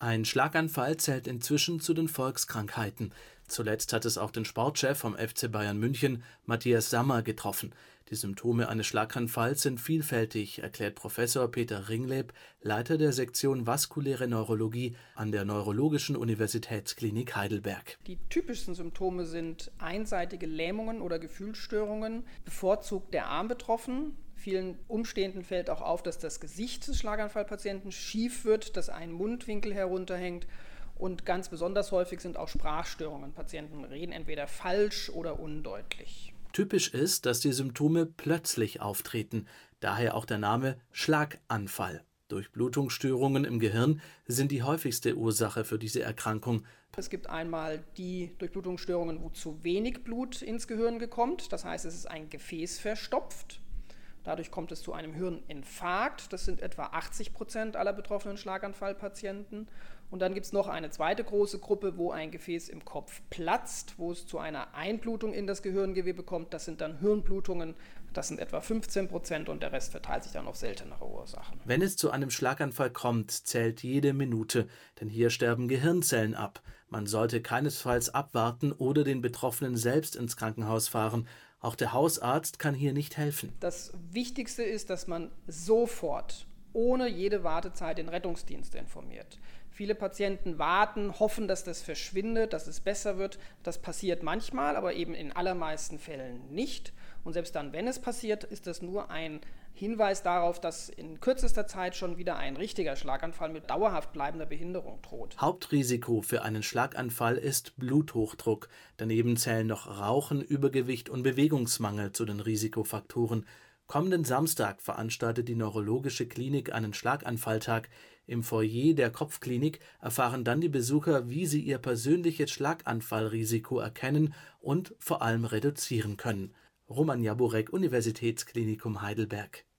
Ein Schlaganfall zählt inzwischen zu den Volkskrankheiten. Zuletzt hat es auch den Sportchef vom FC Bayern München, Matthias Sammer, getroffen. Die Symptome eines Schlaganfalls sind vielfältig, erklärt Professor Peter Ringleb, Leiter der Sektion Vaskuläre Neurologie an der Neurologischen Universitätsklinik Heidelberg. Die typischsten Symptome sind einseitige Lähmungen oder Gefühlsstörungen, bevorzugt der Arm betroffen. Vielen Umstehenden fällt auch auf, dass das Gesicht des Schlaganfallpatienten schief wird, dass ein Mundwinkel herunterhängt. Und ganz besonders häufig sind auch Sprachstörungen. Patienten reden entweder falsch oder undeutlich. Typisch ist, dass die Symptome plötzlich auftreten, daher auch der Name Schlaganfall. Durchblutungsstörungen im Gehirn sind die häufigste Ursache für diese Erkrankung. Es gibt einmal die Durchblutungsstörungen, wo zu wenig Blut ins Gehirn kommt. Das heißt, es ist ein Gefäß verstopft. Dadurch kommt es zu einem Hirninfarkt. Das sind etwa 80% aller betroffenen Schlaganfallpatienten. Und dann gibt es noch eine zweite große Gruppe, wo ein Gefäß im Kopf platzt, wo es zu einer Einblutung in das Gehirngewebe kommt. Das sind dann Hirnblutungen. Das sind etwa 15% und der Rest verteilt sich dann auf seltenere Ursachen. Wenn es zu einem Schlaganfall kommt, zählt jede Minute, denn hier sterben Gehirnzellen ab. Man sollte keinesfalls abwarten oder den Betroffenen selbst ins Krankenhaus fahren. Auch der Hausarzt kann hier nicht helfen. Das Wichtigste ist, dass man sofort, ohne jede Wartezeit, den Rettungsdienst informiert. Viele Patienten warten, hoffen, dass das verschwindet, dass es besser wird. Das passiert manchmal, aber eben in allermeisten Fällen nicht. Und selbst dann, wenn es passiert, ist das nur ein Hinweis darauf, dass in kürzester Zeit schon wieder ein richtiger Schlaganfall mit dauerhaft bleibender Behinderung droht. Hauptrisiko für einen Schlaganfall ist Bluthochdruck. Daneben zählen noch Rauchen, Übergewicht und Bewegungsmangel zu den Risikofaktoren. Kommenden Samstag veranstaltet die Neurologische Klinik einen Schlaganfalltag. Im Foyer der Kopfklinik erfahren dann die Besucher, wie sie ihr persönliches Schlaganfallrisiko erkennen und vor allem reduzieren können. Roman Jaburek, Universitätsklinikum Heidelberg.